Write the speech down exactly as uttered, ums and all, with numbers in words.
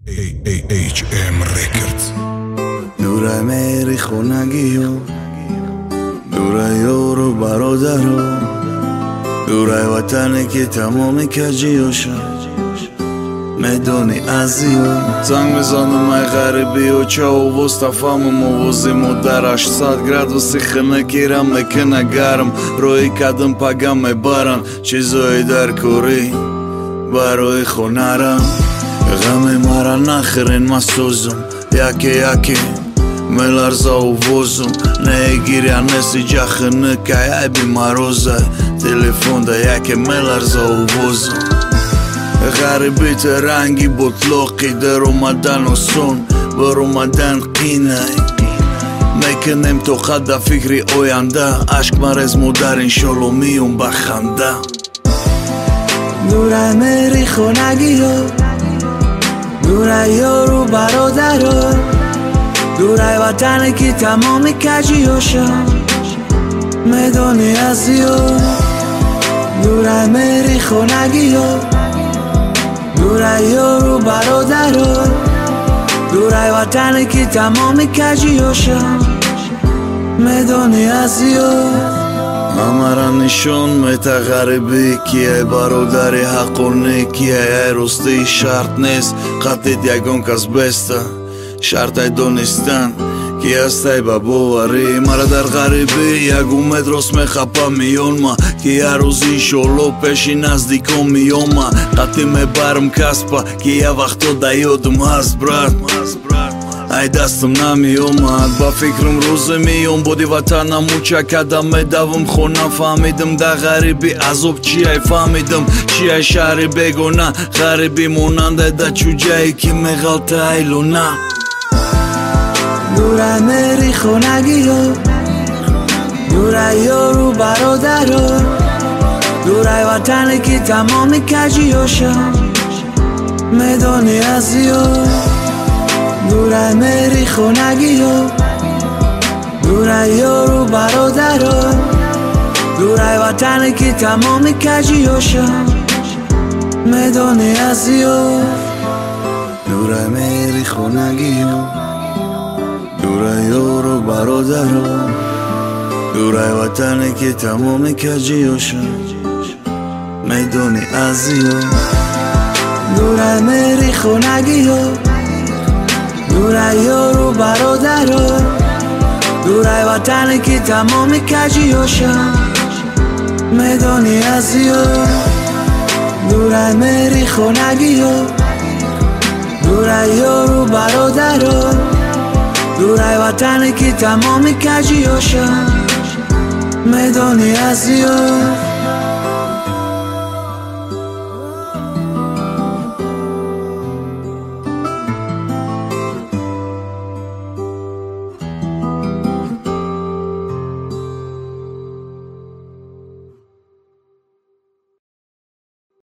ایچ ام Records. دورای میری خونگی ها، دورای یارو برادر ها، دورای وطنی که تمام کجی هاشن میدونی ازی ها. زنگ میزنم مای غریبی و چاو وستفم و موازیم و در هشتصد گرادوسی خنه گیرم میکنه گرم. روی کدم پگم میبرن چیزایی در کوری برای خونرم. غم مرا نخرین ما سوزم یکی یکی ملرزا و وزم نگیری نسی جخنه که عیبی مروزه تلفون ده یکی ملرزا و وزم. غریبیت رنگی بطلاقی در اومدن و سون بر اومدن قینه میکنیم تو خدا فکری آینده عشق مرز مدر انشالله میون بخنده. دوره میری خونگی ها، دوره یارو برادر ها، دوره وطنی که تمام کجی هاشن میدونی ازی ها. دوره میری خونگی ها، دوره یارو برادر ها، دوره وطنی که تمام کجی هاشن میدونی ازی ها. همرا نشون میته غریبی کیه برادری حقونی کیه راستی شرط نیست قطعید یگون کس بسته شرط ای دونستن کی هستی با باوری مرا در غریبی یک امید راست میخپا میون ما که یه روزی شلو پیشی نزدیکم میون ما قطعی میبرم کسپا که یه وقتا دیادم هست برد ای دستم نمی اومد با فکرم روز میون بودی وطنم و چه کدم میدوم خونم فهمیدم در غریبی عذاب چی ای فهمیدم چی ای شهری بگونه غریبی موننده در چوجهی که میغلطه ایلونه. دوره میری خونگی ها، دوره یارو برادر ها، دوره وطنی که تمام کجی هاشن میدونی ازی ها. دوره میری خونگی ها، دوره یارو برادر ها، دوره وطنی که تمام کجی هاشن میدونی ازی ها. دوره میری خونگی ها، دوره یارو برادر ها، دوره وطنی که تمام کجی هاشن میدونی ازی ها. دوره میری خونگی ها، دوره یارو برادر ها، دوره وطنی که تمام کجی هاشن میدونی ازی ها. دوره میری خونگی ها، دوره یارو برادر ها، دوره وطنی که تمام کجی هاشن میدونی ازی ها.